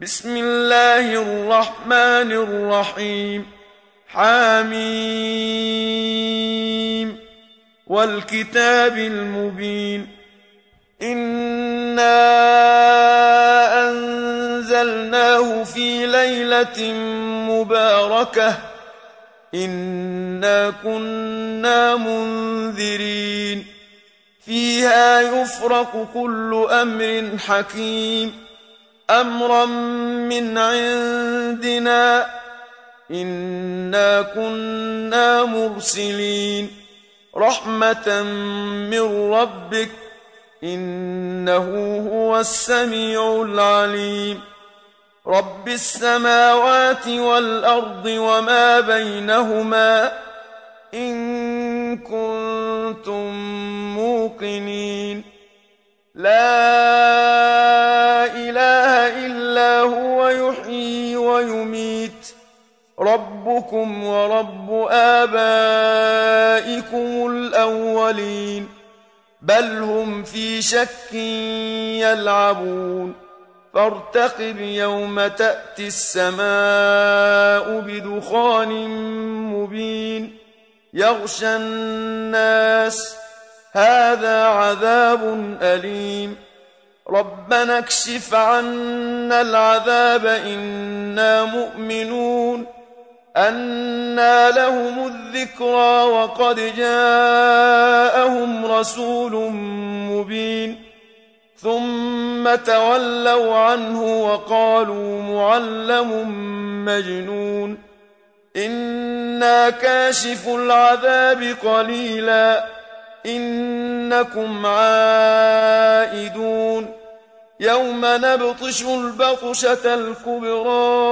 بسم الله الرحمن الرحيم. حميم والكتاب المبين. إنا أنزلناه في ليلة مباركة إنا كنا منذرين فيها يفرق كل أمر حكيم أمرا من عندنا إنا كنا مرسلين رحمة من ربك إنه هو السميع العليم. رب السماوات والأرض وما بينهما إن كنتم موقنين. لا إله إلا هو يحيي ويميت ربكم ورب آبائكم الأولين بل هم في شك يلعبون. فارتقب يوم تأتي السماء بدخان مبين يغشى الناس هذا عذاب أليم. ربنا اكشف عنا العذاب إنا مؤمنون. أنى لهم الذكرى وقد جاءهم رسول مبين ثم تولوا عنه وقالوا معلم مجنون. إنا كاشف العذاب قليلا إنكم عائدون. يوم نبطش البطشة الكبرى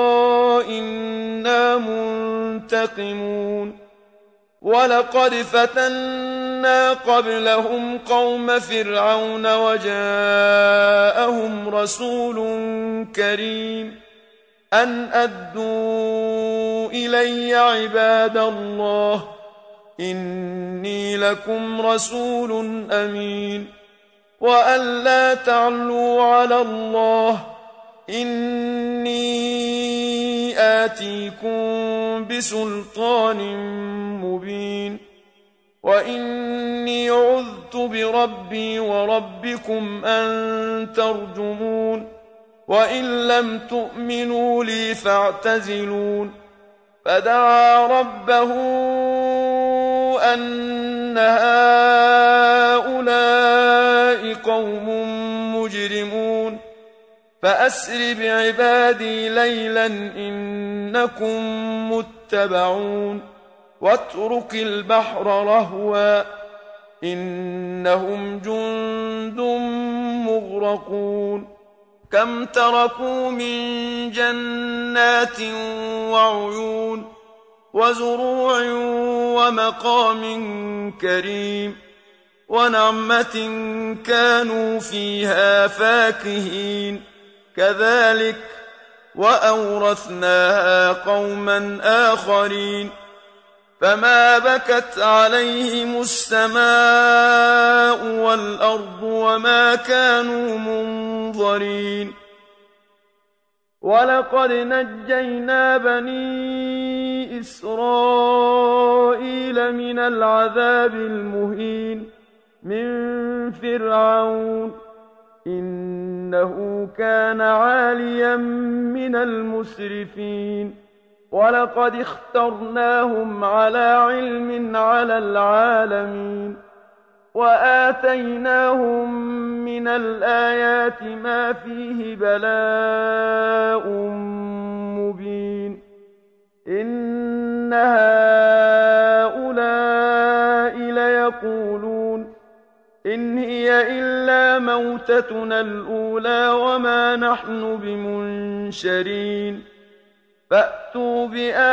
إنا منتقمون. ولقد فتنا قبلهم قوم فرعون وجاءهم رسول كريم أن أدوا إلي عباد الله إني لكم رسول أمين. وأن لا تعلوا على الله إني آتيكم بسلطان مبين. وإني عذت بربي وربكم أن ترجمون. وإن لم تؤمنوا لي فاعتزلون. فدعا ربه أن هؤلاء قوم مجرمون فأسر بعبادي ليلا إنكم متبعون. واترك البحر رهوا إنهم جند مغرقون. كم تركوا من جنات وعيون وزروع ومقام كريم ونعمة كانوا فيها فاكهين. كذلك وأورثناها قوما آخرين. فما بكت عليهم السماء والأرض وما كانوا منظرين. ولقد نجينا بني إسرائيل من العذاب المهين من فرعون إنه كان عاليا من المسرفين. ولقد اخترناهم على علم على العالمين وآتيناهم من الآيات ما فيه بلاء مبين. إن هؤلاء ليقولون إن هي إلا موتتنا الأولى وما نحن بمنشرين. فأتوا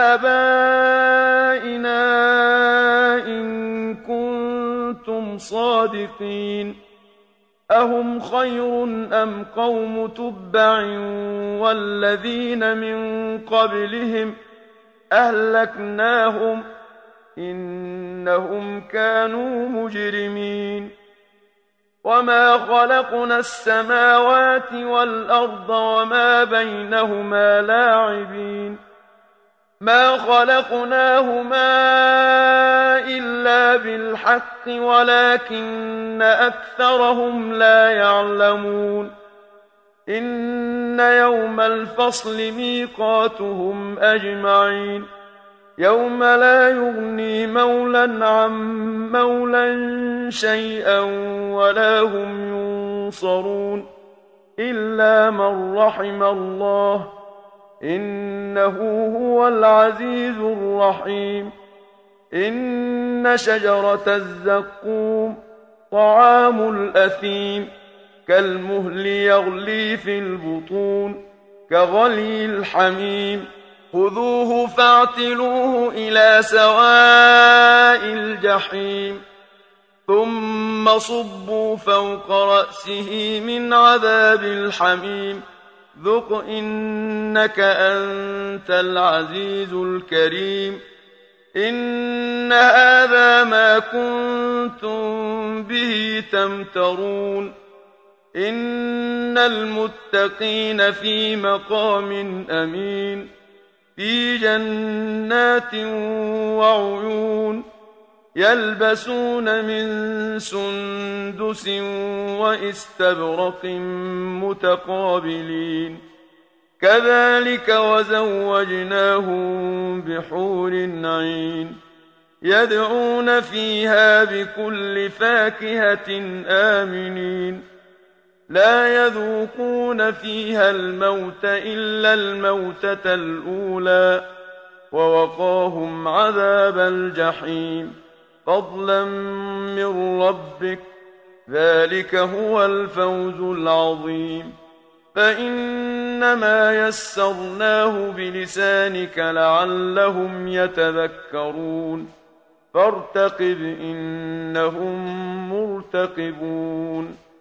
بآبائنا إن كنتم صادقين. أهم خير أم قوم تبع والذين من قبلهم أهلكناهم إنهم كانوا مجرمين. وما خلقنا السماوات والأرض وما بينهما لاعبين ما خلقناهما إلا بالحق ولكن أكثرهم لا يعلمون إن يوم الفصل ميقاتهم أجمعين يوم لا يغني مولى عن مولى شيئا ولا هم ينصرون إلا من رحم الله إنه هو العزيز الرحيم إن شجرة الزقوم طعام الأثيم كالمهل يغلي في البطون كغلي الحميم خذوه فاعتلوه إلى سواء الجحيم ثم صبوا فوق رأسه من عذاب الحميم ذق إنك أنت العزيز الكريم إن هذا ما كنتم به تمترون إن المتقين في مقام أمين في جنات وعيون يلبسون من سندس واستبرق متقابلين كذلك وزوجناهم بحور عين يدعون فيها بكل فاكهة آمنين لا يذوقون فيها الموت إلا الموتة الأولى ووقاهم عذاب الجحيم فضلا من ربك ذلك هو الفوز العظيم فإنما يسرناه بلسانك لعلهم يتذكرون فارتقب إنهم مرتقبون